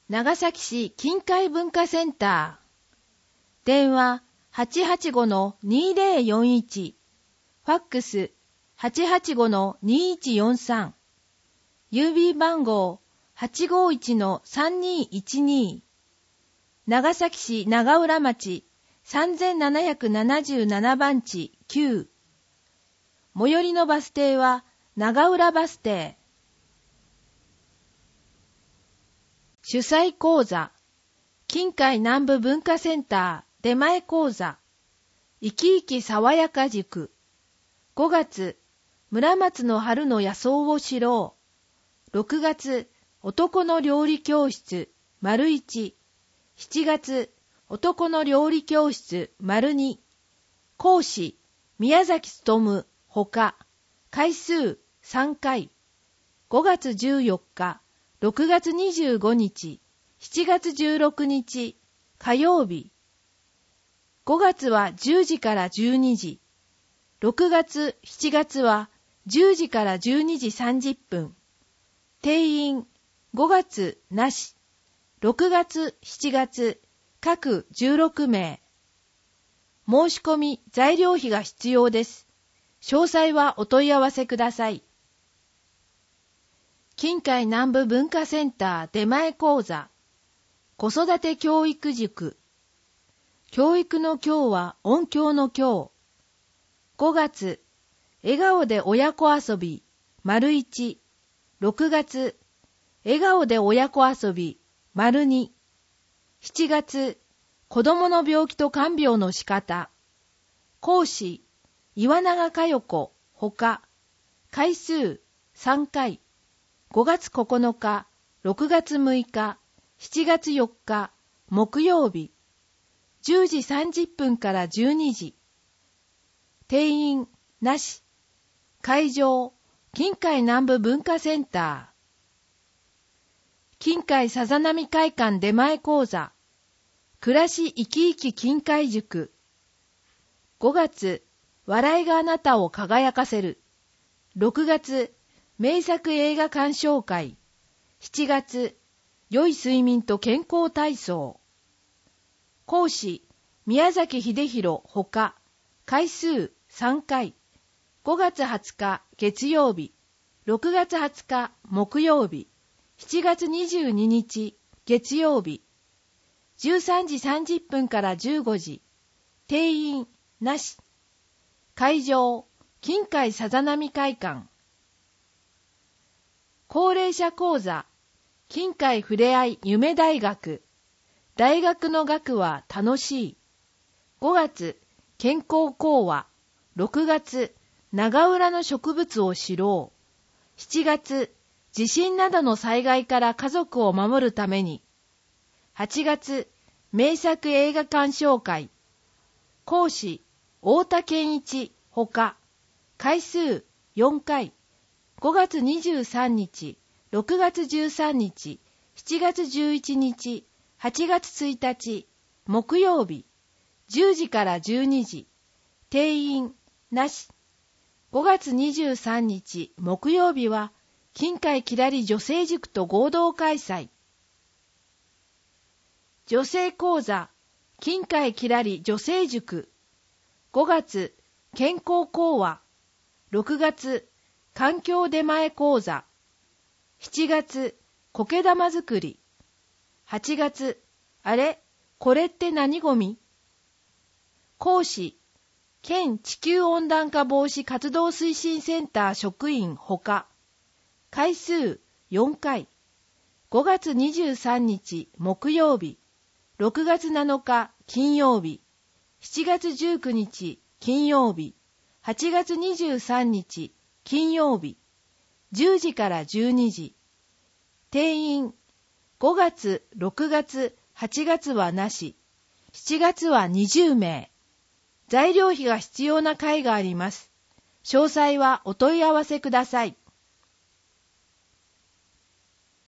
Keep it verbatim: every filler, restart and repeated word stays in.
長崎市近海文化センター。電話 はちはちごのにぜろよんいち。ファックス はちはちごのにいちよんさん。郵便番号 はちごいちのさんにいちに。長崎市長浦町さんぜんななひゃくななじゅうななばんちきゅう。最寄りのバス停は長浦バス停。主催講座、近海南部文化センター出前講座、生き生き爽やか塾。ごがつ、村松の春の野草を知ろう。ろくがつ、男の料理教室、丸一。しちがつ、男の料理教室、丸二。講師、宮崎努、ほか。回数、さんかい。ごがつじゅうよっか、ろくがつにじゅうごにち、しちがつじゅうろくにち、火曜日。ごがつはじゅうじからじゅうにじ。ろくがつ、しちがつはじゅうじからじゅうにじさんじゅっぷん。定員、ごがつなし。ろくがつ、しちがつ、各じゅうろくめい。申し込み、材料費が必要です。詳細はお問い合わせください。近海南部文化センター出前講座、子育て教育塾。教育の教は音響の教。ごがつ、笑顔で親子遊び、丸一。ろくがつ、笑顔で親子遊び、丸二。しちがつ、子供の病気と看病の仕方。講師、岩永佳代子、ほか。回数、さんかい。ごがつここのか、ろくがつむいか、しちがつよっか、木曜日。じゅうじさんじゅっぷんからじゅうにじ。定員、なし。会場、近海南部文化センター。近海さざ波会館出前講座。暮らし生き生き近海塾。ごがつ、笑いがあなたを輝かせる。ろくがつ、名作映画鑑賞会。しちがつ、良い睡眠と健康体操。講師、宮崎秀弘ほか。回数さんかい。ごがつはつか月曜日。ろくがつはつか木曜日。しちがつにじゅうににち月曜日。じゅうさんじさんじゅっぷんからじゅうごじ。定員なし。会場、近海さざ波会館。高齢者講座、近海ふれあい夢大学。大学の学は楽しい。ごがつ、健康講話。ろくがつ、長浦の植物を知ろう。しちがつ、地震などの災害から家族を守るために。はちがつ、名作映画鑑賞会。講師、太田健一、ほか。回数、よんかい。ごがつにじゅうさんにち、ろくがつじゅうさんにち、しちがつじゅういちにち、はちがつついたち、木曜日。じゅうじからじゅうにじ。定員、なし。ごがつにじゅうさんにち、木曜日は、近海きらり女性塾と合同開催。女性講座、近海きらり女性塾。ごがつ、健康講話。ろくがつ、環境出前講座。しちがつ、苔玉作り。はちがつ、あれ、これって何ゴミ？講師、県地球温暖化防止活動推進センター職員ほか。回数よんかい。ごがつにじゅうさんにち木曜日。ろくがつなのか金曜日。しちがつじゅうくにち金曜日。はちがつにじゅうさんにち金曜日。じゅうじからじゅうにじ。定員、ごがつ、ろくがつ、はちがつはなし。しちがつはにじゅうめい。材料費が必要な会があります。詳細はお問い合わせください。